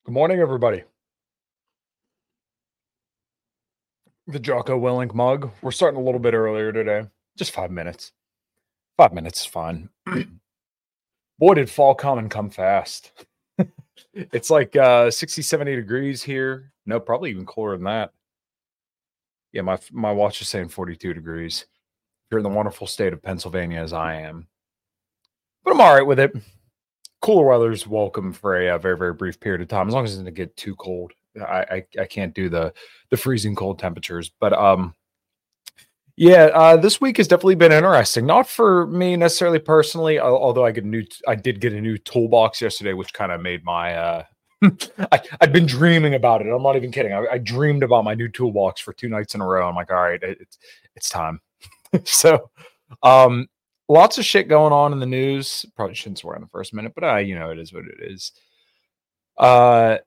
Good morning, everybody. The Jocko Willink mug. We're starting a little bit earlier today. Just 5 minutes. 5 minutes is fine. Boy, did fall come and come fast. It's like 60, 70 degrees here. No, probably even cooler than that. Yeah, my watch is saying 42 degrees. You're in the wonderful state of Pennsylvania as I am. But I'm all right with it. Cooler weather's welcome for a very, very brief period of time, as long as it doesn't get too cold. I can't do the freezing cold temperatures. But yeah, this week has definitely been interesting. Not for me necessarily personally, although I did get a new toolbox yesterday, which kind of made my I'd been dreaming about it. I'm not even kidding. I dreamed about my new toolbox for 2 nights in a row. I'm like, all right, it's time. So, um, lots of shit going on in the news. Probably shouldn't swear in the first minute, but it is what it is. Uh,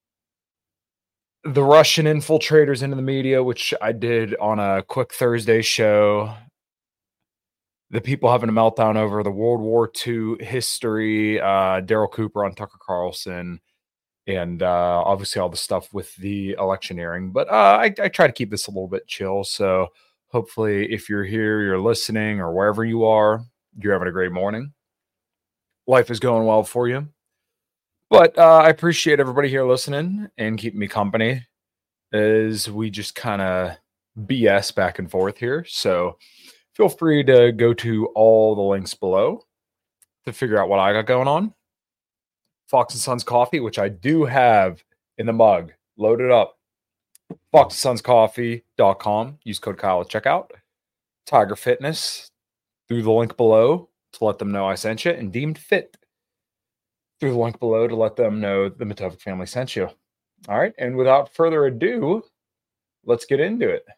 the Russian infiltrators into the media, which I did on a quick Thursday show. The people having a meltdown over the World War II history, Daryl Cooper on Tucker Carlson, and obviously all the stuff with the electioneering. But I try to keep this a little bit chill. So hopefully if you're here, you're listening, or wherever you are, you're having a great morning. Life is going well for you. But I appreciate everybody here listening and keeping me company as we just kind of BS back and forth here. So feel free to go to all the links below to figure out what I got going on. Fox and Sons coffee, which I do have in the mug, loaded up. FoxandSonsCoffee.com. Use code Kyle at checkout. Tiger Fitness through the link below to let them know I sent you, and Deemed Fit through the link below to let them know the Matovic family sent you. All right, and without further ado, let's get into it.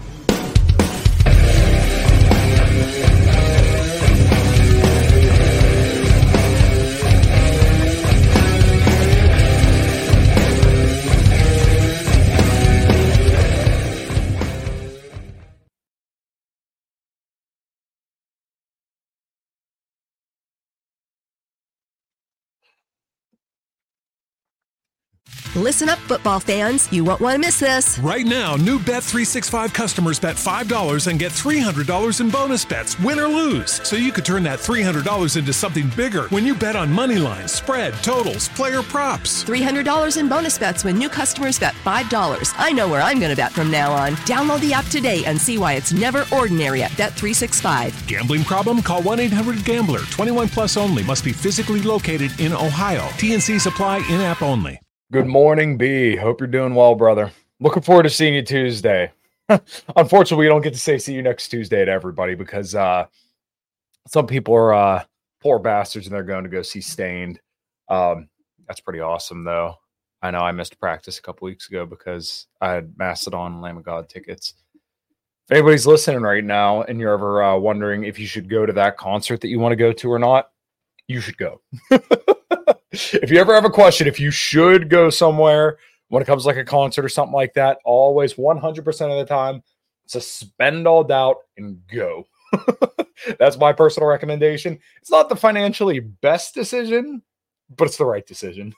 Listen up, football fans. You won't want to miss this. Right now, new Bet365 customers bet $5 and get $300 in bonus bets, win or lose. So you could turn that $300 into something bigger when you bet on money lines, spread, totals, player props. $300 in bonus bets when new customers bet $5. I know where I'm going to bet from now on. Download the app today and see why it's never ordinary at Bet365. Gambling problem? Call 1-800-GAMBLER. 21 plus only. Must be physically located in Ohio. TNCs apply, in-app only. Good morning, B. Hope you're doing well, brother. Looking forward to seeing you Tuesday. Unfortunately, we don't get to say see you next Tuesday to everybody because some people are poor bastards and they're going to go see Stained. That's pretty awesome, though. I know I missed practice a couple weeks ago because I had Mastodon and Lamb of God tickets. If anybody's listening right now and you're ever wondering if you should go to that concert that you want to go to or not, you should go. If you ever have a question, if you should go somewhere when it comes to like a concert or something like that, always 100% of the time, suspend all doubt and go. That's my personal recommendation. It's not the financially best decision, but it's the right decision.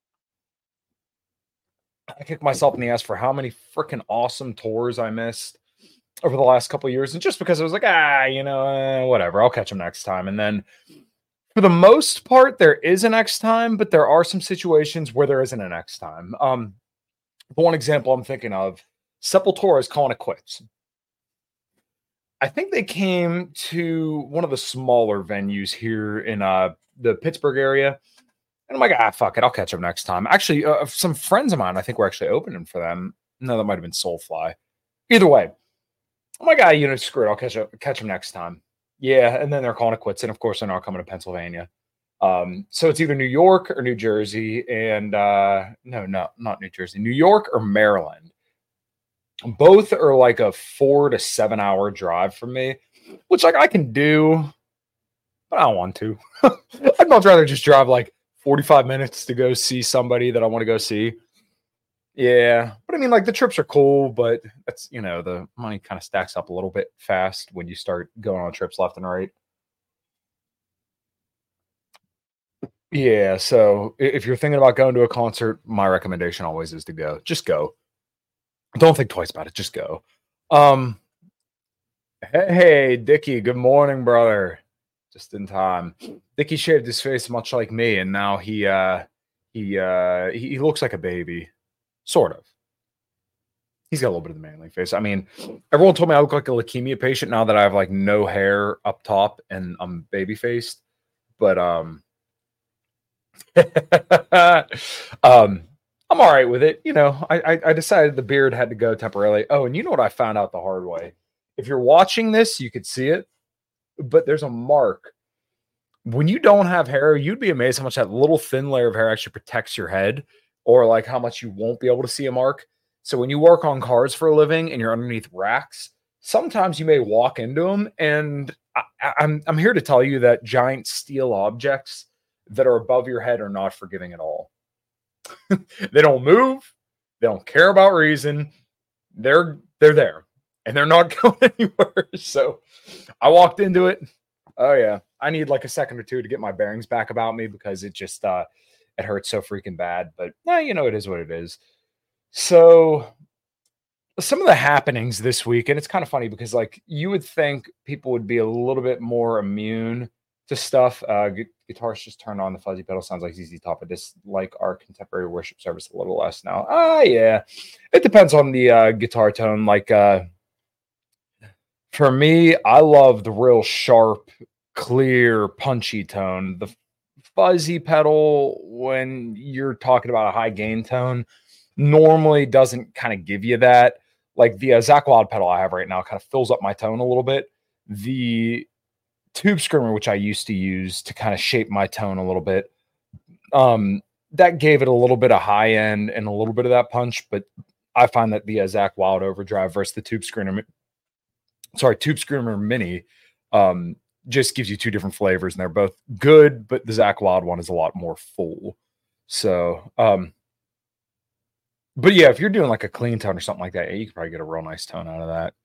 I kicked myself in the ass for how many freaking awesome tours I missed over the last couple of years. And just because I was like, whatever, I'll catch them next time. And then for the most part, there is a next time, but there are some situations where there isn't a next time. One example I'm thinking of, Sepultura is calling it quits. I think they came to one of the smaller venues here in the Pittsburgh area. And I'm like, fuck it, I'll catch them next time. Actually, some friends of mine, I think, were actually opening for them. No, that might have been Soulfly. Either way, I'm like, screw it, I'll catch them next time. Yeah, and then they're calling it quits, and of course they're not coming to Pennsylvania. So it's either New York or New Jersey, and no, not New Jersey, New York or Maryland. Both are like a 4 to 7 hour drive from me, which like I can do, but I don't want to. I'd much rather just drive like 45 minutes to go see somebody that I want to go see. Yeah, but I mean, like the trips are cool, but that's, the money kind of stacks up a little bit fast when you start going on trips left and right. Yeah, so if you're thinking about going to a concert, my recommendation always is to go. Just go. Don't think twice about it. Just go. Um, hey, Dickie, good morning, brother. Just in time. Dickie shaved his face much like me, and now he looks like a baby. Sort of. He's got a little bit of the manly face. I mean, everyone told me I look like a leukemia patient now that I have like no hair up top and I'm baby faced. But I'm all right with it. You know, I decided the beard had to go temporarily. Oh, and you know what I found out the hard way? If you're watching this, you could see it, but there's a mark. When you don't have hair, you'd be amazed how much that little thin layer of hair actually protects your head, or like how much you won't be able to see a mark. So when you work on cars for a living and you're underneath racks, sometimes you may walk into them. And I'm here to tell you that giant steel objects that are above your head are not forgiving at all. They don't move. They don't care about reason. They're there, and they're not going anywhere. So I walked into it. Oh yeah, I need like a second or two to get my bearings back about me because it just it hurts so freaking bad. But you know, it is what it is. So some of the happenings this week, and it's kind of funny because like you would think people would be a little bit more immune to stuff. Guitarist just turned on the fuzzy pedal. Sounds like ZZ Top. I dislike our contemporary worship service a little less now. Yeah, it depends on the guitar tone. Like for me, I love the real sharp, clear, punchy tone. The fuzzy pedal, when you're talking about a high gain tone, normally doesn't kind of give you that. Like the Zakk Wylde pedal I have right now kind of fills up my tone a little bit. The Tube Screamer, which I used to use to kind of shape my tone a little bit, that gave it a little bit of high end and a little bit of that punch. But I find that the Zakk Wylde Overdrive versus the Tube Screamer Mini just gives you two different flavors, and they're both good, but the Zakk Wylde one is a lot more full. So, but yeah, if you're doing like a clean tone or something like that, you could probably get a real nice tone out of that.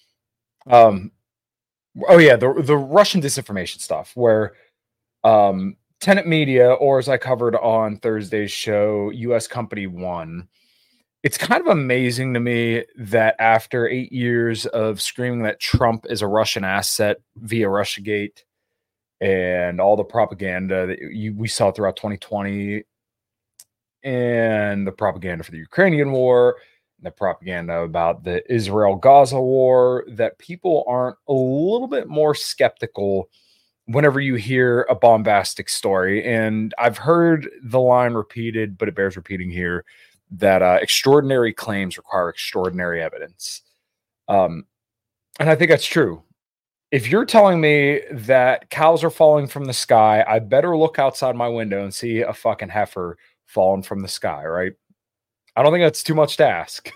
Oh yeah, the Russian disinformation stuff where Tenet Media, or as I covered on Thursday's show, US Company One. It's kind of amazing to me that after 8 years of screaming that Trump is a Russian asset via Russiagate and all the propaganda that we saw throughout 2020 and the propaganda for the Ukrainian war, and the propaganda about the Israel-Gaza war, that people aren't a little bit more skeptical whenever you hear a bombastic story. And I've heard the line repeated, but it bears repeating here, that extraordinary claims require extraordinary evidence. And I think that's true. If you're telling me that cows are falling from the sky, I better look outside my window and see a fucking heifer falling from the sky, right? I don't think that's too much to ask.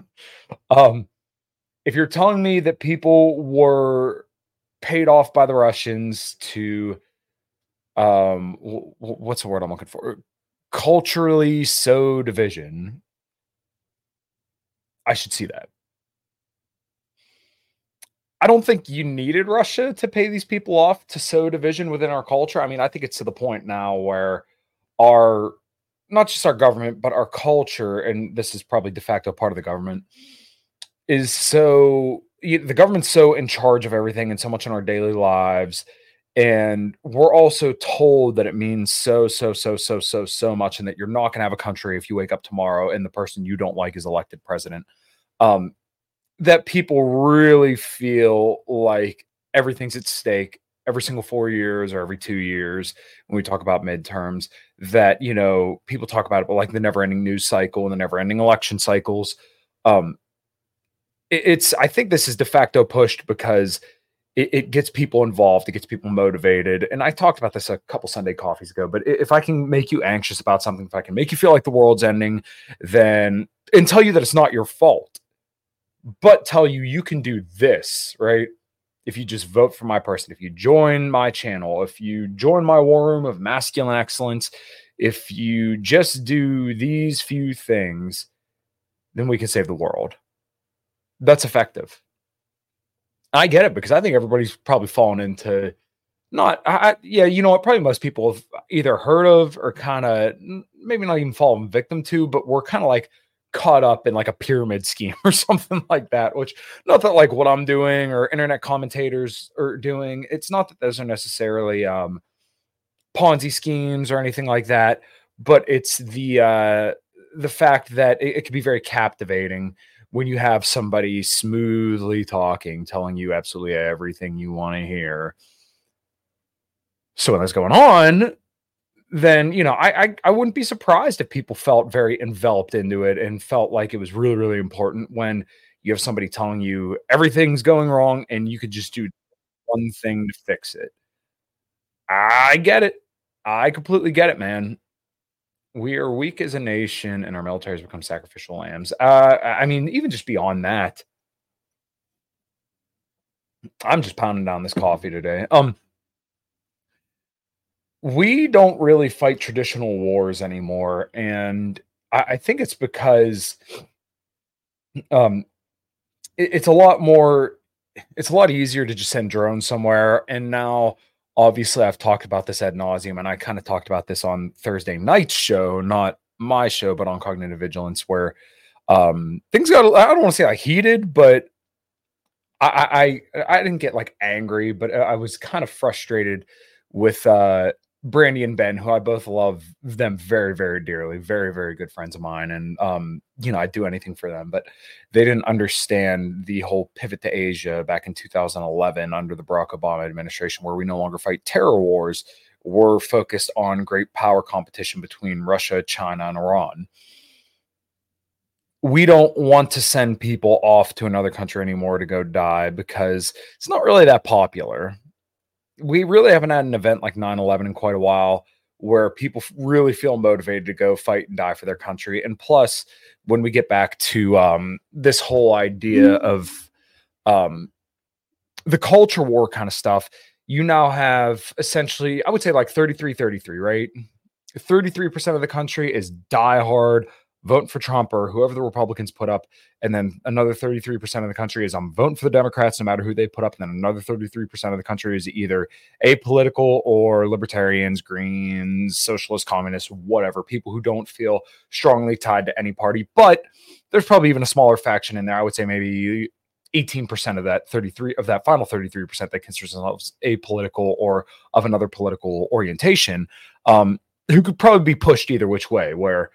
If you're telling me that people were paid off by the Russians to, what's the word I'm looking for? Culturally sow division, I should see that. I don't think you needed Russia to pay these people off to sow division within our culture. I mean, I think it's to the point now where our, not just our government, but our culture, and this is probably de facto part of the government, is so, the government's so in charge of everything and so much in our daily lives. And we're also told that it means so much, and that you're not going to have a country if you wake up tomorrow and the person you don't like is elected president. That people really feel like everything's at stake every single 4 years or every 2 years when we talk about midterms, that, you know, people talk about it, but like the never ending news cycle and the never ending election cycles. I think this is de facto pushed because it gets people involved. It gets people motivated. And I talked about this a couple Sunday coffees ago, but if I can make you anxious about something, if I can make you feel like the world's ending, then, and tell you that it's not your fault, but tell you you can do this, right? If you just vote for my person, if you join my channel, if you join my war room of masculine excellence, if you just do these few things, then we can save the world. That's effective. I get it, because I think everybody's probably fallen into not, yeah, you know what? Probably most people have either heard of or kind of maybe not even fallen victim to, but we're kind of like caught up in like a pyramid scheme or something like that. Which, not that like what I'm doing or internet commentators are doing, it's not that those are necessarily Ponzi schemes or anything like that, but it's the fact that it can be very captivating when you have somebody smoothly talking, telling you absolutely everything you want to hear. So when that's going on, then, you know, I wouldn't be surprised if people felt very enveloped into it and felt like it was really, really important when you have somebody telling you everything's going wrong and you could just do one thing to fix it. I get it. I completely get it, man. We are weak as a nation and our military has become sacrificial lambs. I mean, even just beyond that, I'm just pounding down this coffee today. We don't really fight traditional wars anymore, and I think it's because um, it's a lot more. It's a lot easier to just send drones somewhere. And now, obviously, I've talked about this ad nauseum, and I kind of talked about this on Thursday night's show, not my show, but on Cognitive Vigilance, where things got, I don't want to say like heated, but I didn't get like angry, but I was kind of frustrated with Brandy and Ben, who I both love them very, very dearly, very, very good friends of mine. And you know, I'd do anything for them, but they didn't understand the whole pivot to Asia back in 2011 under the Barack Obama administration, where we no longer fight terror wars. We're focused on great power competition between Russia, China, and Iran. We don't want to send people off to another country anymore to go die because it's not really that popular. We really haven't had an event like 9/11 in quite a while where people really feel motivated to go fight and die for their country. And plus, when we get back to this whole idea of the culture war kind of stuff, you now have essentially, I would say like 33-33, right? 33% of the country is diehard voting for Trump or whoever the Republicans put up. And then another 33% of the country is I'm voting for the Democrats, no matter who they put up. And then another 33% of the country is either apolitical or libertarians, greens, socialists, communists, whatever, people who don't feel strongly tied to any party. But there's probably even a smaller faction in there. I would say maybe 18% of that 33 of that final 33% that considers themselves apolitical or of another political orientation, who could probably be pushed either which way, where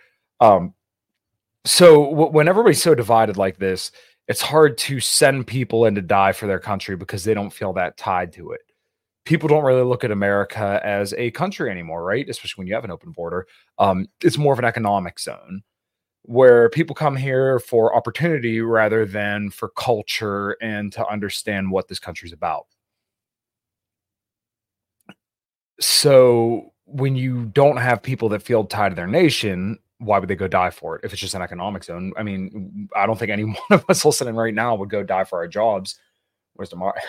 so when everybody's so divided like this, it's hard to send people in to die for their country because they don't feel that tied to it. People don't really look at America as a country anymore, right? Especially when you have an open border. It's more of an economic zone where people come here for opportunity rather than for culture and to understand what this country's about. So when you don't have people that feel tied to their nation, why would they go die for it if it's just an economic zone? I mean, I don't think any one of us listening right now would go die for our jobs. Where's democracy?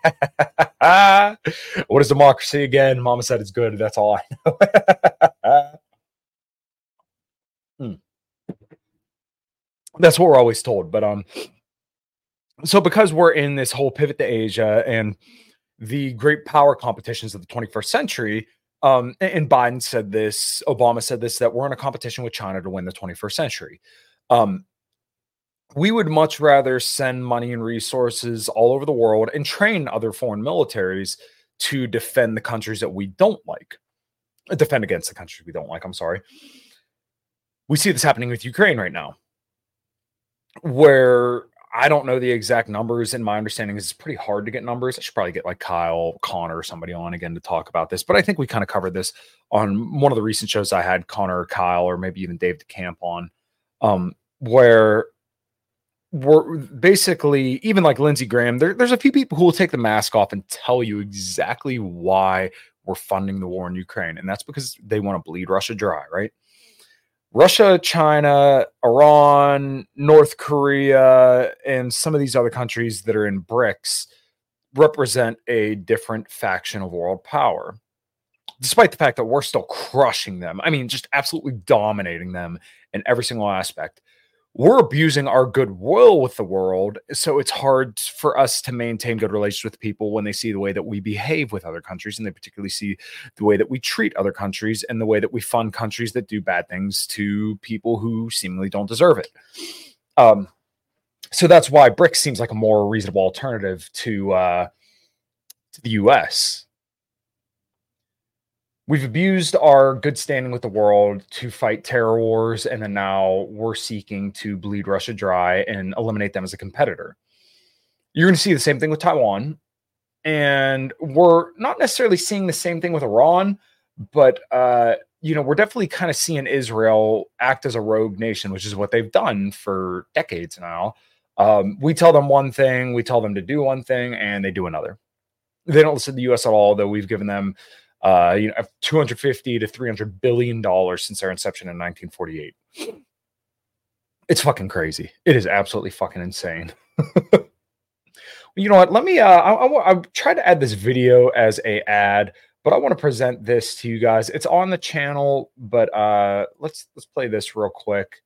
What is democracy again? Mama said it's good. That's all I know. That's what we're always told. But so because we're in this whole pivot to Asia and the great power competitions of the 21st century, and Biden said this, Obama said this, that we're in a competition with China to win the 21st century. We would much rather send money and resources all over the world and train other foreign militaries to defend the countries that we don't like, defend against the countries we don't like. I'm sorry. We see this happening with Ukraine right now, where I don't know the exact numbers. And my understanding is it's pretty hard to get numbers. I should probably get like Kyle Connor or somebody on again to talk about this. But I think we kind of covered this on one of the recent shows I had Connor or Kyle or maybe even Dave DeCamp on, where we're basically, even like Lindsey Graham, there's a few people who will take the mask off and tell you exactly why we're funding the war in Ukraine. And that's because they want to bleed Russia dry, right? Russia, China, Iran, North Korea, and some of these other countries that are in BRICS represent a different faction of world power, despite the fact that we're still crushing them. I mean, just absolutely dominating them in every single aspect. we're abusing our goodwill with the world. So it's hard for us to maintain good relations with people when they see the way that we behave with other countries, and they particularly see the way that we treat other countries and the way that we fund countries that do bad things to people who seemingly don't deserve it. So that's why BRICS seems like a more reasonable alternative to the US. We've abused our good standing with the world to fight terror wars, and then now we're seeking to bleed Russia dry and eliminate them as a competitor. You're going to see the same thing with Taiwan, and we're not necessarily seeing the same thing with Iran, but we're definitely kind of seeing Israel act as a rogue nation, which is what they've done for decades now. We tell them one thing, we tell them to do one thing, and they do another. They don't listen to the U.S. at all, though we've given them $250 to $300 billion since their inception in 1948. It's fucking crazy. It is absolutely fucking insane. You know what? Let me. I tried to add this video as a ad, but I want to present this to you guys. It's on the channel, but let's play this real quick.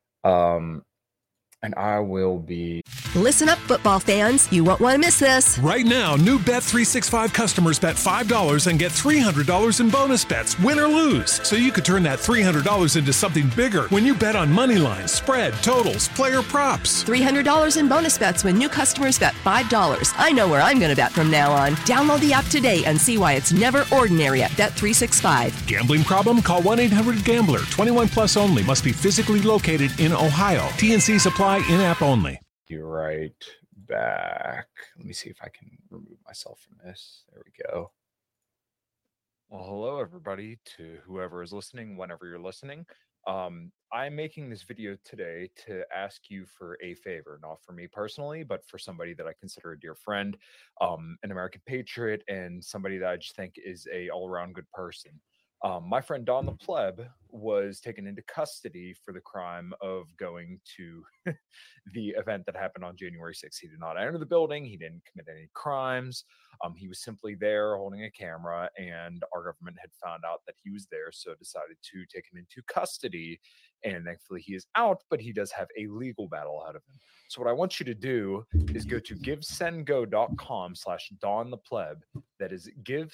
And I will be... Listen up, football fans. You won't want to miss this. Right now, new Bet365 customers bet $5 and get $300 in bonus bets, win or lose. So you could turn that $300 into something bigger when you bet on money lines, spread, totals, player props. $300 in bonus bets when new customers bet $5. I know where I'm going to bet from now on. Download the app today and see why it's never ordinary at Bet365. Gambling problem? Call 1-800-GAMBLER. 21 plus only. Must be physically located in Ohio. TNC Supply in-app only. You're right back. Let me see if I can remove myself from this. There we go. Well, hello everybody to whoever is listening, whenever you're listening. I'm making this video today to ask you for a favor, not for me personally, but for somebody that I consider a dear friend, an American patriot, and somebody that I just think is a all-around good person. My friend Don the Pleb was taken into custody for the crime of going to the event that happened on January 6th. He did not enter the building. He didn't commit any crimes. He was simply there holding a camera, and our government had found out that he was there, so decided to take him into custody. And thankfully he is out, but he does have a legal battle ahead of him. So what I want you to do is go to givesendgo.com/Don the Pleb. That is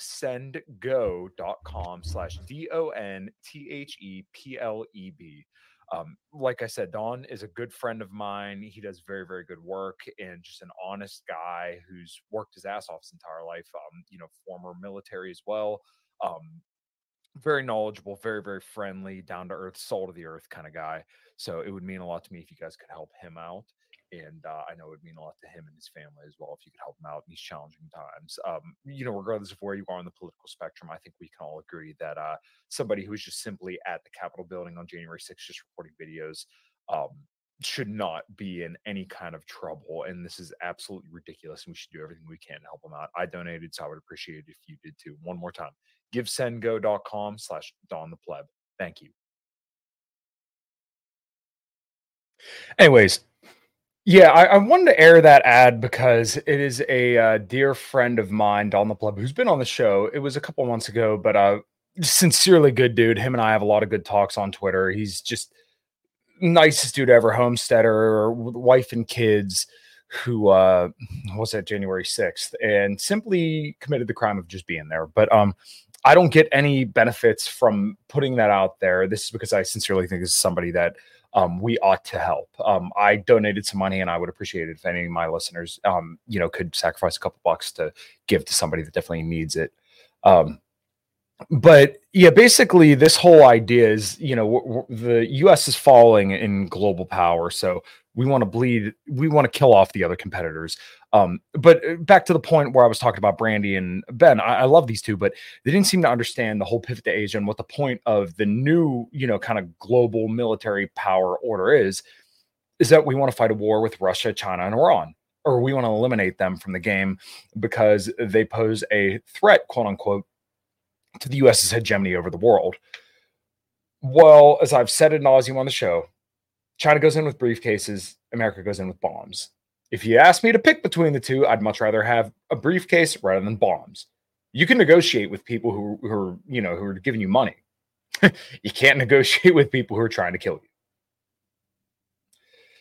givesendgo.com/DONTHEPLEB. Like I said, Don is a good friend of mine. He does very, very good work, and just an honest guy who's worked his ass off his entire life. Former military as well. Very knowledgeable, very, very friendly, down to earth, soul to the earth kind of guy. So it would mean a lot to me if you guys could help him out. And I know it would mean a lot to him and his family as well if you could help him out in these challenging times. Regardless of where you are on the political spectrum, I think we can all agree that somebody who is just simply at the Capitol building on January 6th, just recording videos, should not be in any kind of trouble. And this is absolutely ridiculous. And we should do everything we can to help him out. I donated, so I would appreciate it if you did too. One more time, givesendgo.com/Don the Pleb. Thank you. Anyways, yeah, I wanted to air that ad because it is a dear friend of mine, Don the Pleb, who's been on the show. It was a couple months ago, but sincerely good dude. Him and I have a lot of good talks on Twitter. He's just nicest dude ever, homesteader, wife and kids, who was that January 6th, and simply committed the crime of just being there. But I don't get any benefits from putting that out there. This is because I sincerely think this is somebody that we ought to help. I donated some money, and I would appreciate it if any of my listeners, could sacrifice a couple bucks to give to somebody that definitely needs it. But yeah, basically this whole idea is, the U.S. is falling in global power. So we want to kill off the other competitors. But back to the point where I was talking about Brandy and Ben, I love these two, but they didn't seem to understand the whole pivot to Asia and what the point of the new, kind of global military power order is that we want to fight a war with Russia, China, and Iran, or we want to eliminate them from the game because they pose a threat, quote unquote, to the U.S.'s hegemony over the world. Well, as I've said ad nauseum on the show, China goes in with briefcases, America goes in with bombs. If you ask me to pick between the two, I'd much rather have a briefcase rather than bombs. You can negotiate with people who are giving you money. You can't negotiate with people who are trying to kill you.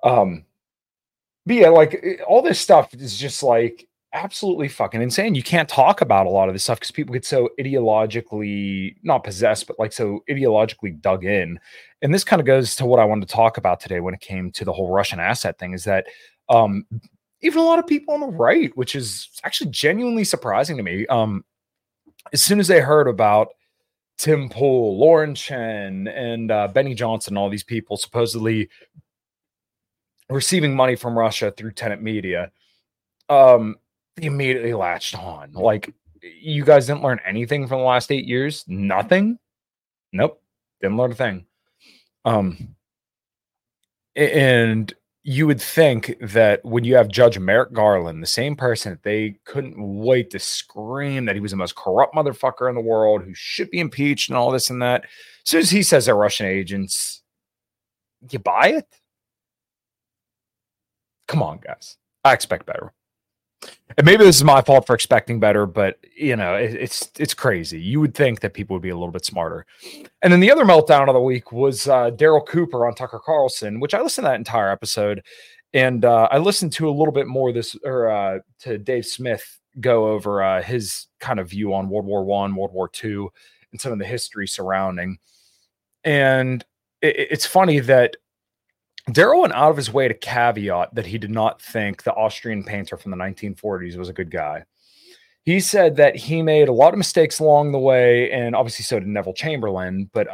But yeah, like all this stuff is just like absolutely fucking insane. You can't talk about a lot of this stuff because people get so ideologically not possessed, but like so ideologically dug in. And this kind of goes to what I wanted to talk about today when it came to the whole Russian asset thing, is that even a lot of people on the right, which is actually genuinely surprising to me, as soon as they heard about Tim Pool, Lauren Chen, and Benny Johnson, all these people supposedly receiving money from Russia through Tenet Media, they immediately latched on. Like, you guys didn't learn anything from the last 8 years? Nothing? Nope. Didn't learn a thing. And you would think that when you have Judge Merrick Garland, the same person that they couldn't wait to scream that he was the most corrupt motherfucker in the world who should be impeached and all this and that, as soon as he says they're Russian agents, you buy it? Come on, guys. I expect better. And maybe this is my fault for expecting better, but it's crazy. You would think that people would be a little bit smarter. And then the other meltdown of the week was Daryl Cooper on Tucker Carlson, which I listened to that entire episode, and I listened to a little bit more to Dave Smith go over his kind of view on World War I, World War II, and some of the history surrounding. And it's funny that Daryl went out of his way to caveat that he did not think the Austrian painter from the 1940s was a good guy. He said that he made a lot of mistakes along the way, and obviously so did Neville Chamberlain, but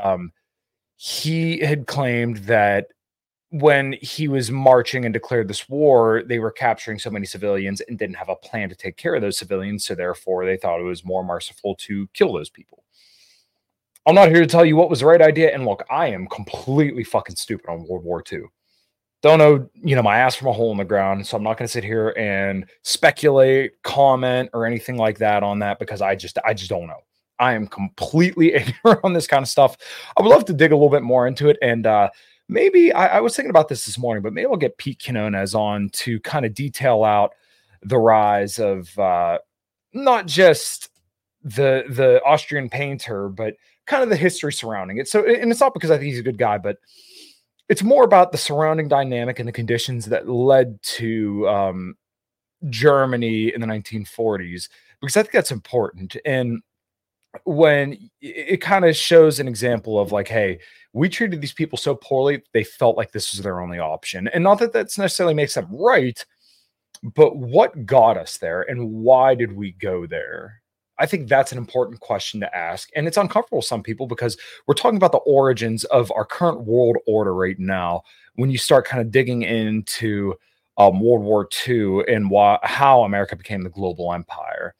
he had claimed that when he was marching and declared this war, they were capturing so many civilians and didn't have a plan to take care of those civilians, so therefore they thought it was more merciful to kill those people. I'm not here to tell you what was the right idea, and look, I am completely fucking stupid on World War II. Don't know, my ass from a hole in the ground. So I'm not going to sit here and speculate, comment, or anything like that on that, because I just don't know. I am completely ignorant on this kind of stuff. I would love to dig a little bit more into it. And maybe I was thinking about this morning, but maybe I'll get Pete Quinones on to kind of detail out the rise of not just the Austrian painter, but kind of the history surrounding it. So, and it's not because I think he's a good guy, but it's more about the surrounding dynamic and the conditions that led to Germany in the 1940s, because I think that's important. And when it kind of shows an example of like, hey, we treated these people so poorly, they felt like this was their only option. And not that that's necessarily makes them right, but what got us there and why did we go there? I think that's an important question to ask. And it's uncomfortable for some people because we're talking about the origins of our current world order right now. When you start kind of digging into World War II and how America became the global empire,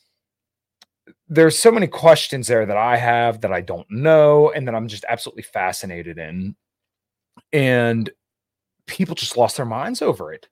there's so many questions there that I have that I don't know and that I'm just absolutely fascinated in. And people just lost their minds over it.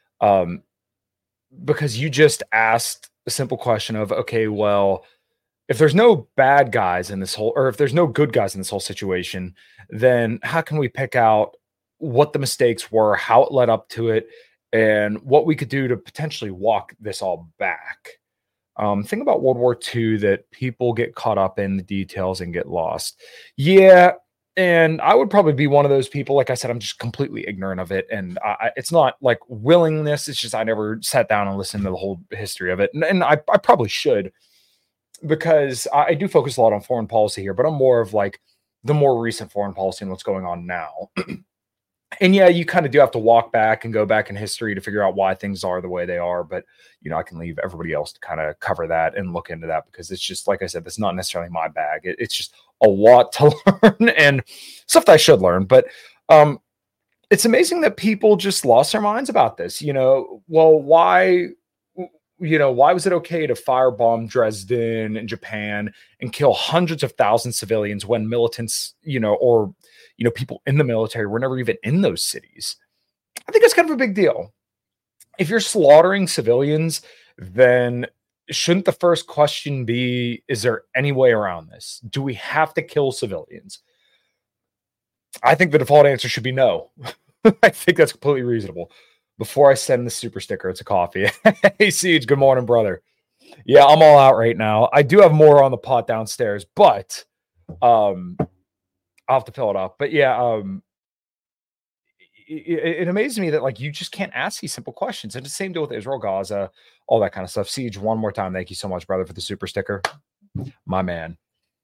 Because you just asked a simple question of, okay, well, if there's no bad guys in this whole, or if there's no good guys in this whole situation, then how can we pick out what the mistakes were, how it led up to it, and what we could do to potentially walk this all back? Think about World War II, that people get caught up in the details and get lost. Yeah. And I would probably be one of those people. Like I said, I'm just completely ignorant of it. And it's not like willingness. It's just I never sat down and listened to the whole history of it. And I probably should, because I do focus a lot on foreign policy here, but I'm more of like the more recent foreign policy and what's going on now. And yeah, you kind of do have to walk back and go back in history to figure out why things are the way they are. But, I can leave everybody else to kind of cover that and look into that, because it's just, like I said, that's not necessarily my bag. It's just a lot to learn and stuff that I should learn. But it's amazing that people just lost their minds about this. Well, why was it okay to firebomb Dresden in Japan and kill hundreds of thousands of civilians when militants, or people in the military were never even in those cities? I think that's kind of a big deal. If you're slaughtering civilians, then shouldn't the first question be, is there any way around this? Do we have to kill civilians? I think the default answer should be no. I think that's completely reasonable. Before I send the super sticker, it's a coffee. Hey, Siege, good morning, brother. Yeah, I'm all out right now. I do have more on the pot downstairs, but I'll have to fill it up. But yeah, it amazes me that like you just can't ask these simple questions. And the same deal with Israel, Gaza, all that kind of stuff. Siege, one more time, thank you so much, brother, for the super sticker, my man.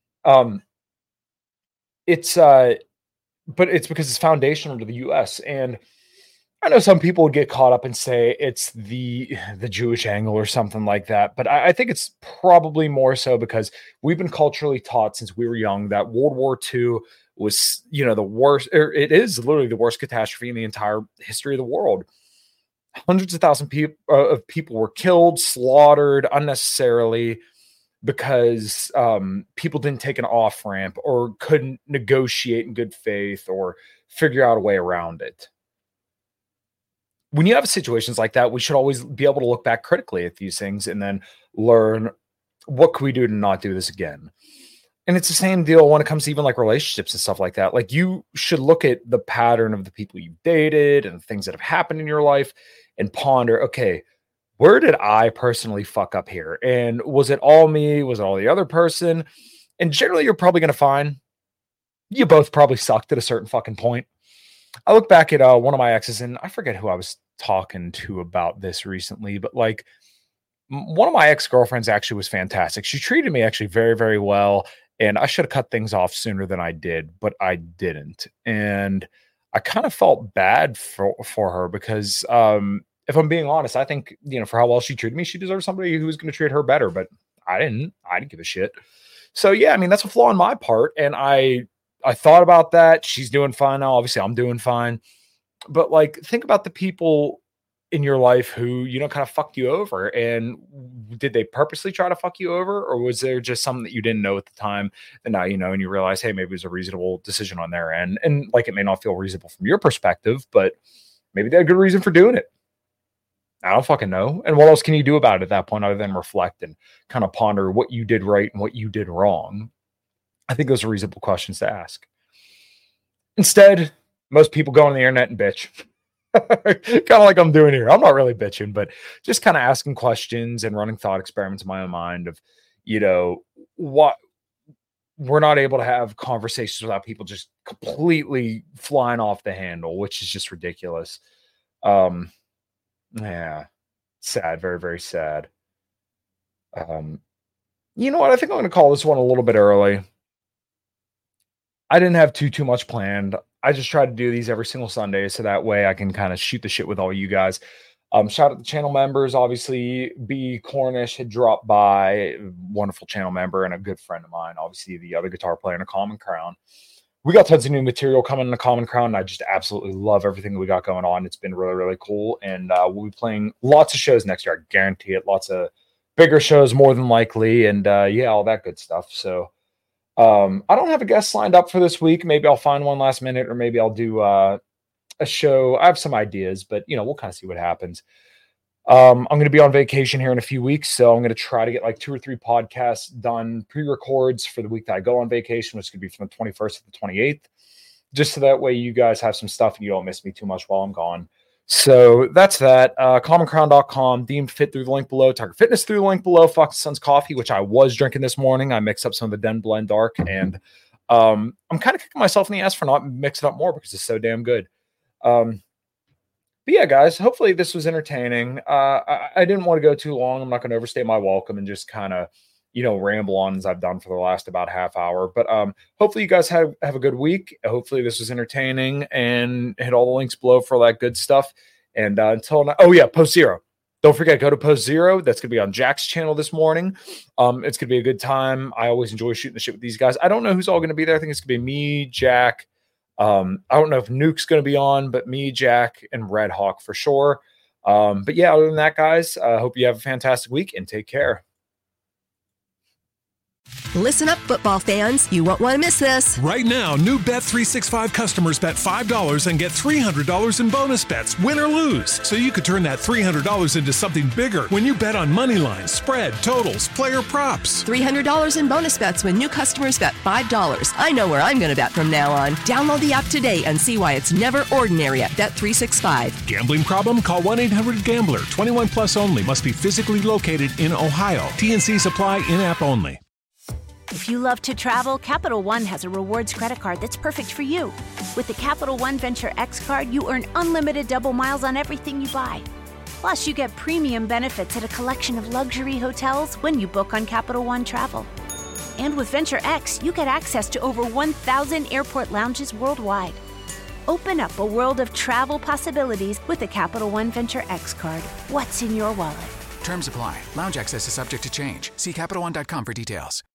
It's but it's because it's foundational to the U.S. And I know some people would get caught up and say it's the Jewish angle or something like that, but I think it's probably more so because we've been culturally taught since we were young that World War II was, the worst, or it is literally the worst catastrophe in the entire history of the world. Hundreds of thousands of people were killed, slaughtered unnecessarily because people didn't take an off ramp or couldn't negotiate in good faith or figure out a way around it. When you have situations like that, we should always be able to look back critically at these things and then learn what can we do to not do this again. And it's the same deal when it comes to even like relationships and stuff like that. Like you should look at the pattern of the people you've dated and the things that have happened in your life and ponder, okay, where did I personally fuck up here? And was it all me? Was it all the other person? And generally, you're probably going to find you both probably sucked at a certain fucking point. I look back at one of my exes, and I forget who I was talking to about this recently, but like one of my ex-girlfriends actually was fantastic. She treated me actually very, very well, and I should have cut things off sooner than I did, but I didn't. And I kind of felt bad for her because if I'm being honest, I think, for how well she treated me, she deserves somebody who was going to treat her better, but I didn't give a shit. So yeah, I mean, that's a flaw on my part. And I thought about that. She's doing fine now. Obviously I'm doing fine, but like, think about the people in your life who, kind of fucked you over. And did they purposely try to fuck you over? Or was there just something that you didn't know at the time? And now, and you realize, hey, maybe it was a reasonable decision on their end. And like, it may not feel reasonable from your perspective, but maybe they had a good reason for doing it. I don't fucking know. And what else can you do about it at that point other than reflect and kind of ponder what you did right and what you did wrong? I think those are reasonable questions to ask. Instead, most people go on the internet and bitch. Kind of like I'm doing here. I'm not really bitching, but just kind of asking questions and running thought experiments in my own mind of, what we're not able to have conversations without people just completely flying off the handle, which is just ridiculous. Yeah, sad, very, very sad. You know what? I think I'm going to call this one a little bit early. I didn't have too much planned. I just try to do these every single Sunday so that way I can kind of shoot the shit with all you guys. Shout out to channel members. Obviously, B Cornish had dropped by, wonderful channel member and a good friend of mine. Obviously, the other guitar player in a Common Crown. We got tons of new material coming in the Common Crown, and I just absolutely love everything that we got going on. It's been really, really cool, and we'll be playing lots of shows next year. I guarantee it. Lots of bigger shows, more than likely, and yeah, all that good stuff. So I don't have a guest lined up for this week. Maybe I'll find one last minute, or maybe I'll do a show. I have some ideas, but we'll kind of see what happens. I'm going to be on vacation here in a few weeks, so I'm going to try to get like 2 or 3 podcasts done, pre-records for the week that I go on vacation, which could be from the 21st to the 28th, just so that way you guys have some stuff and you don't miss me too much while I'm gone. So that's that. CommonCrown.com, deemed fit through the link below. Target Fitness through the link below. Fox & Sons coffee, which I was drinking this morning. I mixed up some of the Den Blend Dark, and I'm kind of kicking myself in the ass for not mixing up more because it's so damn good. But yeah, guys, hopefully this was entertaining. I didn't want to go too long. I'm not going to overstay my welcome and just kind of, ramble on as I've done for the last about half hour. But hopefully you guys have a good week. Hopefully this was entertaining, and hit all the links below for all that good stuff. And until now, oh yeah, Post Zero. Don't forget, go to Post Zero. That's going to be on Jack's channel this morning. It's going to be a good time. I always enjoy shooting the shit with these guys. I don't know who's all going to be there. I think it's going to be me, Jack. I don't know if Nuke's going to be on, but me, Jack, and Red Hawk for sure. But yeah, other than that, guys, I hope you have a fantastic week and take care. Listen up, football fans. You won't want to miss this. Right now, new Bet365 customers bet $5 and get $300 in bonus bets, win or lose. So you could turn that $300 into something bigger when you bet on money lines, spread, totals, player props. $300 in bonus bets when new customers bet $5. I know where I'm going to bet from now on. Download the app today and see why it's never ordinary at Bet365. Gambling problem? Call 1-800-GAMBLER. 21 plus only. Must be physically located in Ohio. T&Cs apply. In-app only. If you love to travel, Capital One has a rewards credit card that's perfect for you. With the Capital One Venture X card, you earn unlimited double miles on everything you buy. Plus, you get premium benefits at a collection of luxury hotels when you book on Capital One Travel. And with Venture X, you get access to over 1,000 airport lounges worldwide. Open up a world of travel possibilities with the Capital One Venture X card. What's in your wallet? Terms apply. Lounge access is subject to change. See CapitalOne.com for details.